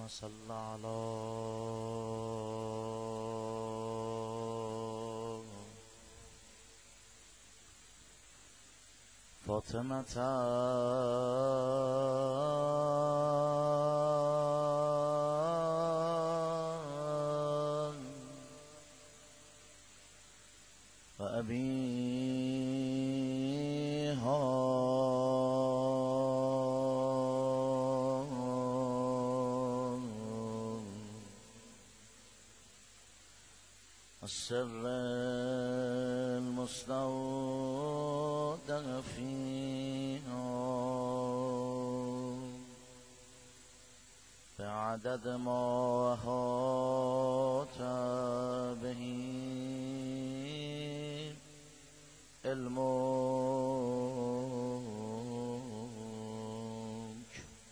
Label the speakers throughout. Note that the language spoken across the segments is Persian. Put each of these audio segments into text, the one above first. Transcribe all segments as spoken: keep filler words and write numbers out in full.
Speaker 1: صل على فاطمة و أبيها السر المستودع فيها بعدد ما أحاط به علمك.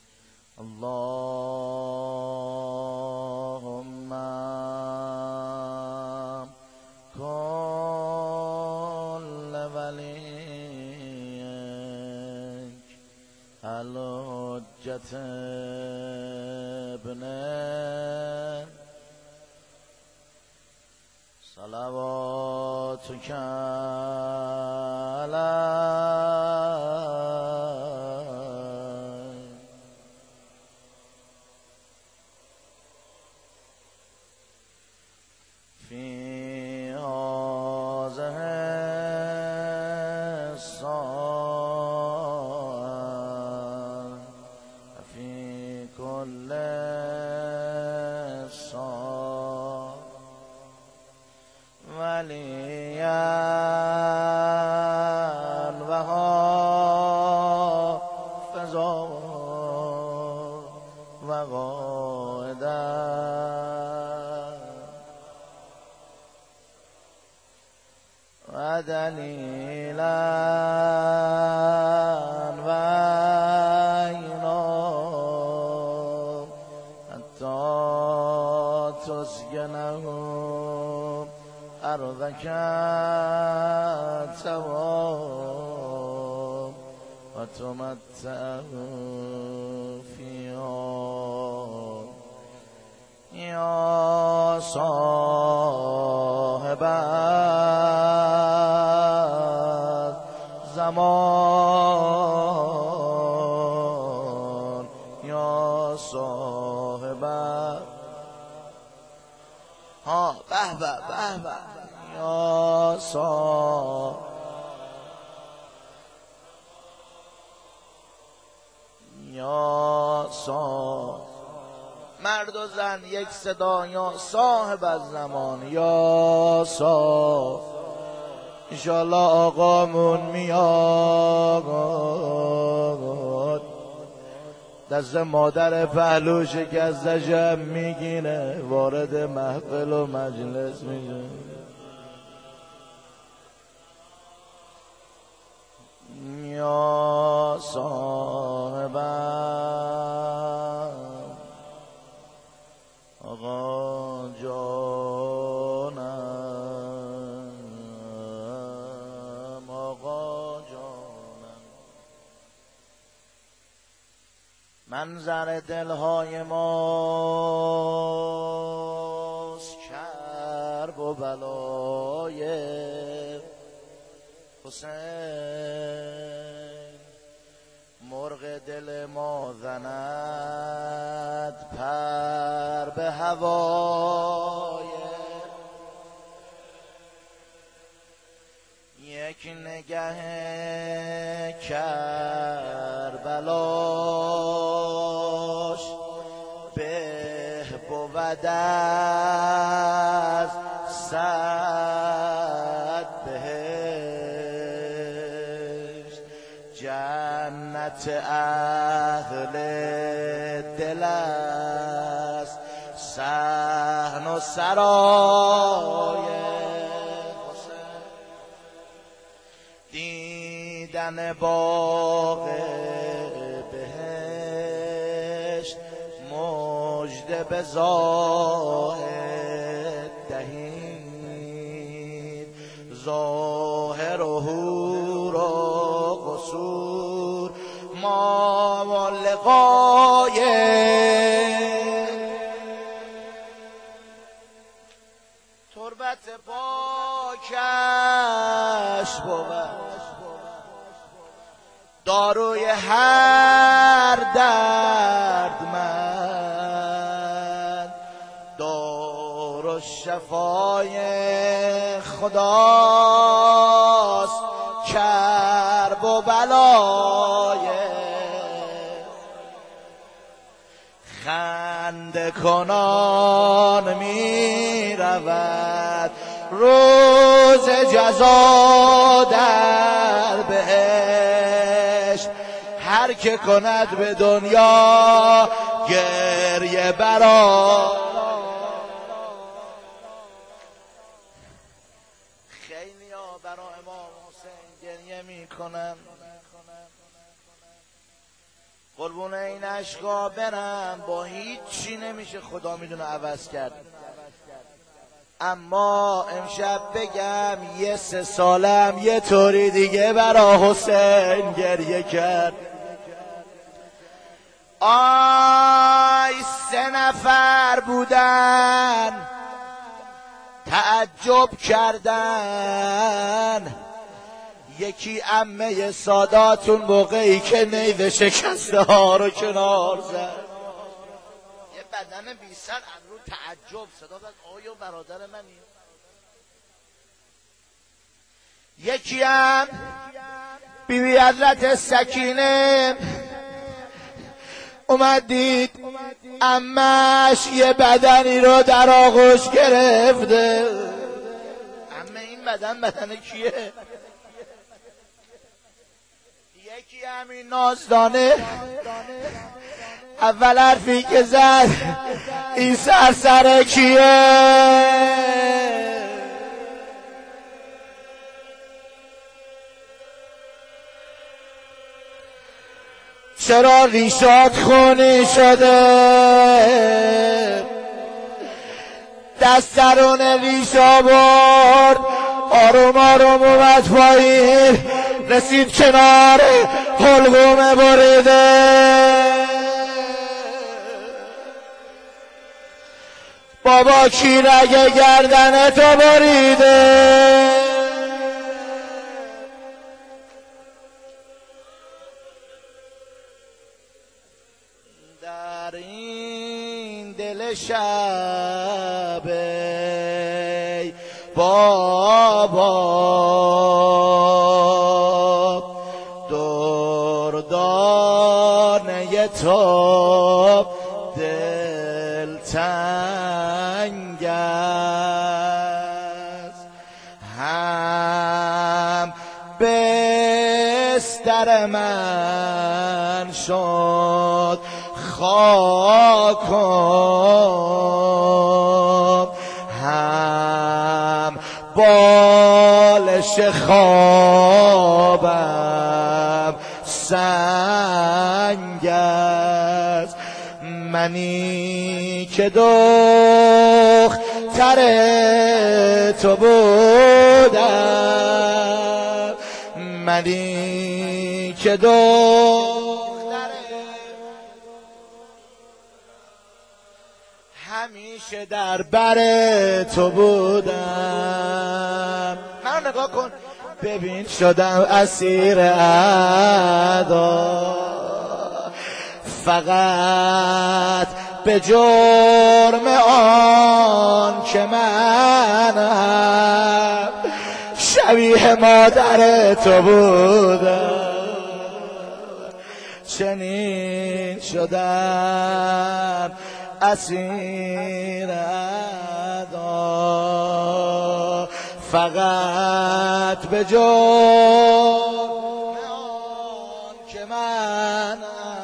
Speaker 1: اللهم كل وليك الحجة ابن صلواتك عليه في هذه الساعة في كل ساعة وليا وحافظا وقائدا ودليلا وعينا حتى تسكنه أرضك سواء وتمتعه فيها يا صاحب الزمان يا صاحب ها به به به به یا صاحب یا صاحب مرد و زن یک صدا یا صاحب از زمان یا صاحب انشالله آقامون میاد دست مادر پهلو شکستشم میگینه وارد محفل و مجلس میشه یا صاحبم آقا جانم آقا جانم منظر دلهای ماست کرب و بلای حسین مرغ دل ما زند پر به هوای یک نگه کربلاش به بود از صد بهشت جنت اهل دل است صحن و سرای دیدن باغ بهشت مژده به زاهد دهید ظاهر و حور و قصور ما و لقای پاکش بود داروی هر دردمند، دارو شفای خداست کرب و بلای خنده کنان می رود روز جزا در بهشت. هر که کند به دنیا گریه برا، خیلی ها برا امام حسین گریه می کنن، قربون این اشکا برم، با هیچ چی نمیشه، خدا میدونه عوض کرد. اما امشب بگم یه سه سالم یه طوری دیگه برا حسین گریه کرد. آی سه نفر بودن تعجب کردن، یکی عمه ساداتون موقعی که نیو شکسته ها رو کنار زد، یه بدن بی سر رو تعجب صدا داد آیا برادر منی؟ یکی هم بی بی حضرت سکینه اومد دید عمه‌اش یه بدنی رو در آغوش گرفته. عمه این بدن بدن کیه؟ یکی همین نازدانه اول حرفی که زد این سر سر کیه؟ چرا ریشات خونی شده؟ دست درون ریشا برد، آروم آروم اومد پایین، رسید کنار حلقوم بریده. بابا کی رگ گردن تو بریده؟ در این دل شب بابا دردانه تو دلتنگ است، هم بستر من شد خاکم، هم بالش خوابم سنگ است. منی که دختر تو بودم، منی که دختر همیشه در بر تو بودم. منو نگاه کن ببین شدم اسیر اعدا، فقط به جرم آن که منم شبیه مادر تو بودم. چنین شدم اسیر اعدا، فقط به جرم آن که منم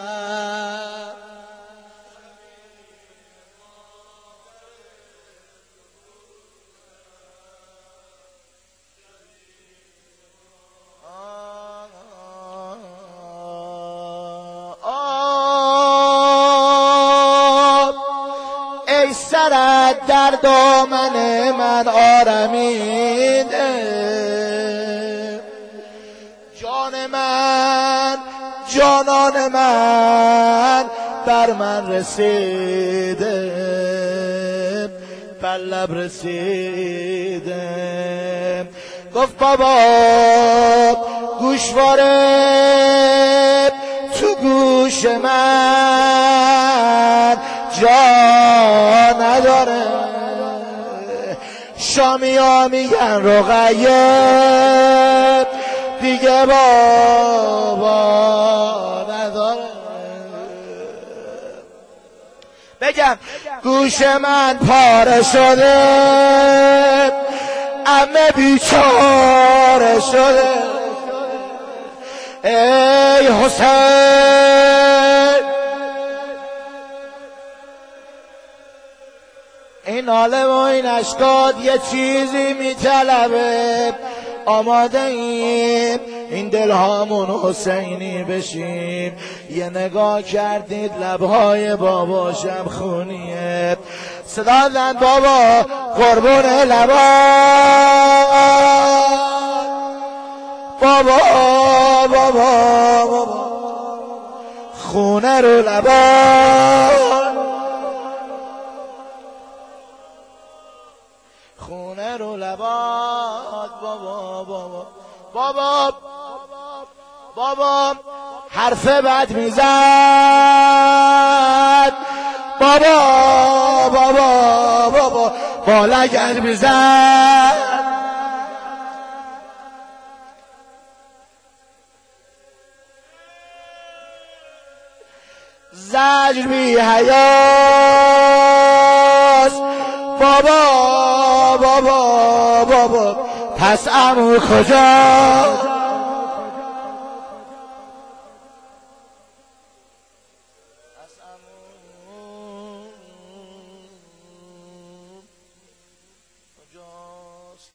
Speaker 1: سرت در دامن من آرمیده، جان من جانان من بر من رسیده، لب رسیده. گفت بابا گوشواره تو گوش من جا نداره، شامی ها میگن رقیه دیگه بابا نداره. بگم گوش من پاره شده، عمه بیچاره شده. ای حسین این عالم و این اشکاد یه چیزی میطلبه، آماده ایم این دلهامون حسینی بشیم. یه نگاه کردید لبهای بابا شب خونیه، صدا زن بابا قربون لبا بابا بابا بابا خونه رو لبا خونه رو لبات بابا بابا بابا بابا حرف بد میزد بابا بابا بابا با لگد میزد. زجر بی حیاس بابا بابا بابا پس عمو کجا؟